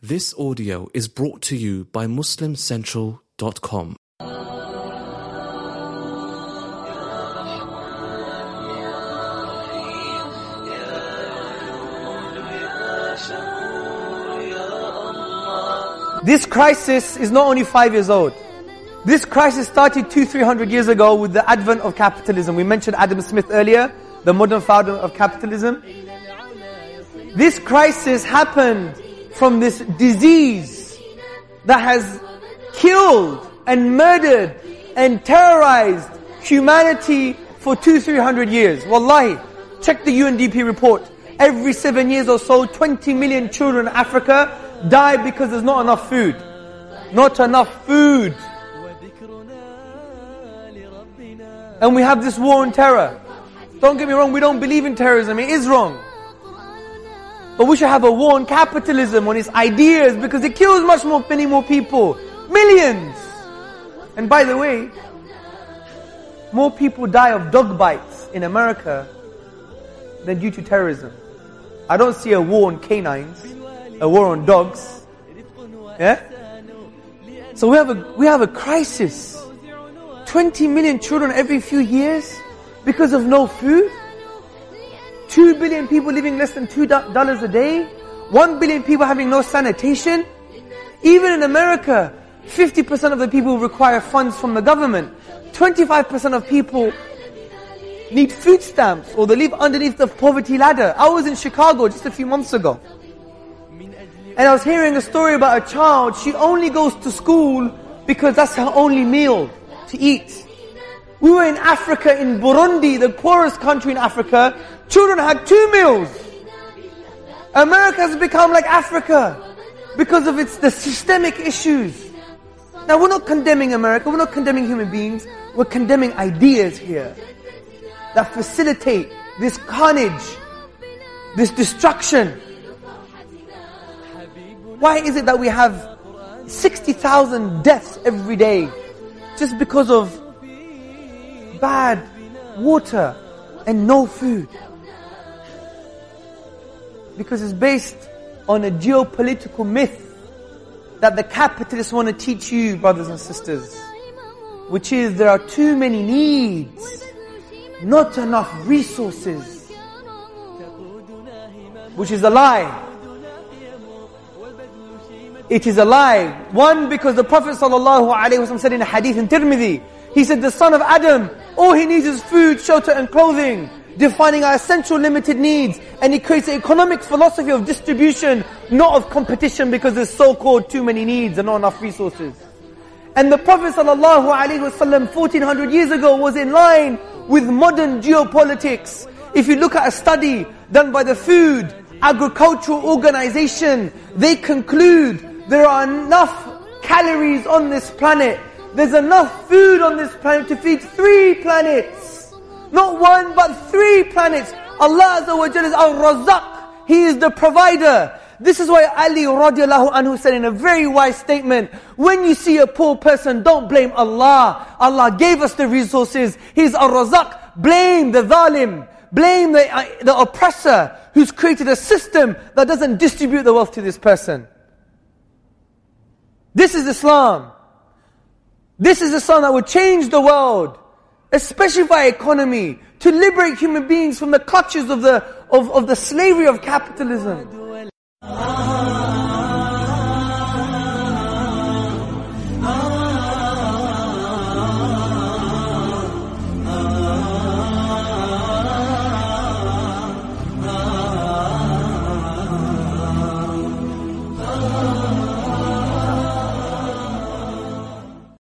This audio is brought to you by MuslimCentral.com. This crisis is not only 5 years old. This crisis started 200-300 years ago with the advent of capitalism. We mentioned Adam Smith earlier, the modern founder of capitalism. This crisis happened from this disease that has killed and murdered and terrorized humanity for 200-300 years. Wallahi, check the UNDP report. Every 7 years or so, 20 million children in Africa die because there's not enough food. Not enough food. And we have this war on terror. Don't get me wrong, we don't believe in terrorism. It is wrong. But we should have a war on capitalism, on its ideas, because it kills many more people. Millions! And by the way, more people die of dog bites in America than due to terrorism. I don't see a war on canines, a war on dogs. Yeah? So we have a crisis. 20 million children every few years because of no food. 2 billion people living less than $2 a day. 1 billion people having no sanitation. Even in America, 50% of the people require funds from the government. 25% of people need food stamps, or they live underneath the poverty ladder. I was in Chicago just a few months ago, and I was hearing a story about a child. She only goes to school because that's her only meal to eat. We were in Africa, in Burundi, the poorest country in Africa. Children had 2 meals. America has become like Africa because of the systemic issues. Now, we're not condemning America, we're not condemning human beings, we're condemning ideas here that facilitate this carnage, this destruction. Why is it that we have 60,000 deaths every day just because of bad water and no food? Because it's based on a geopolitical myth that the capitalists want to teach you, brothers and sisters, which is there are too many needs, not enough resources, which is a lie. It is a lie. One, because the Prophet ﷺ said in a hadith in Tirmidhi, he said, the son of Adam, all he needs is food, shelter and clothing, defining our essential limited needs. And he creates an economic philosophy of distribution, not of competition, because there's so-called too many needs and not enough resources. And the Prophet ﷺ 1400 years ago was in line with modern geopolitics. If you look at a study done by the Food Agricultural Organization, they conclude there are enough calories on this planet. There's enough food on this planet to feed 3 planets. Not 1, but 3 planets. Allah Azza wa Jalla is Al-Razzaq. He is the provider. This is why Ali radiallahu anhu said in a very wise statement, when you see a poor person, don't blame Allah. Allah gave us the resources. He's Al-Razzaq. Blame the zalim. Blame the oppressor who's created a system that doesn't distribute the wealth to this person. This is Islam. This is Islam that would change the world, especially by economy, to liberate human beings from the clutches of the slavery of capitalism.